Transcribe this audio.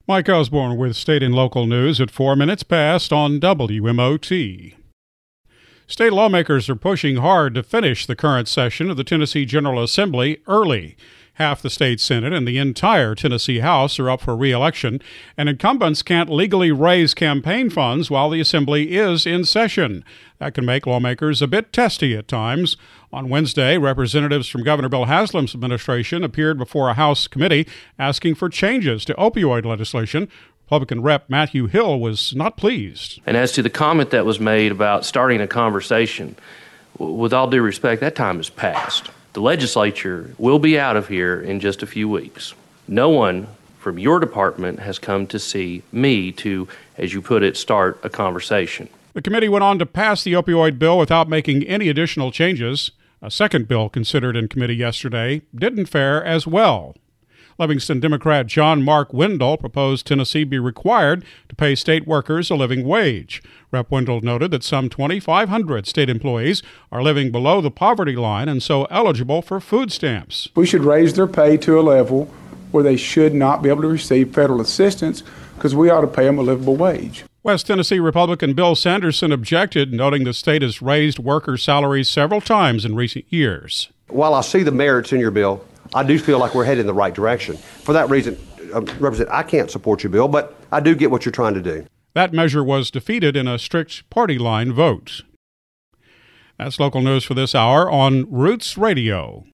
Mike Osborne with state and local news at 4 minutes past on WMOT. State lawmakers are pushing hard to finish the current session of the Tennessee General Assembly early. Half the state Senate and the entire Tennessee House are up for re-election, and incumbents can't legally raise campaign funds while the Assembly is in session. That can make lawmakers a bit testy at times. On Wednesday, representatives from Governor Bill Haslam's administration appeared before a House committee asking for changes to opioid legislation. Republican Rep. Matthew Hill was not pleased. And as to the comment that was made about starting a conversation, with all due respect, that time has passed. The legislature will be out of here in just a few weeks. No one from your department has come to see me to, as you put it, start a conversation. The committee went on to pass the opioid bill without making any additional changes. A second bill considered in committee yesterday didn't fare as well. Livingston Democrat John Mark Wendell proposed Tennessee be required to pay state workers a living wage. Rep. Wendell noted that some 2,500 state employees are living below the poverty line and so eligible for food stamps. We should raise their pay to a level where they should not be able to receive federal assistance because we ought to pay them a livable wage. West Tennessee Republican Bill Sanderson objected, noting the state has raised worker salaries several times in recent years. While I see the merits in your bill, I do feel like we're headed in the right direction. For that reason, Representative, I can't support your bill, but I do get what you're trying to do. That measure was defeated in a strict party line vote. That's local news for this hour on Roots Radio.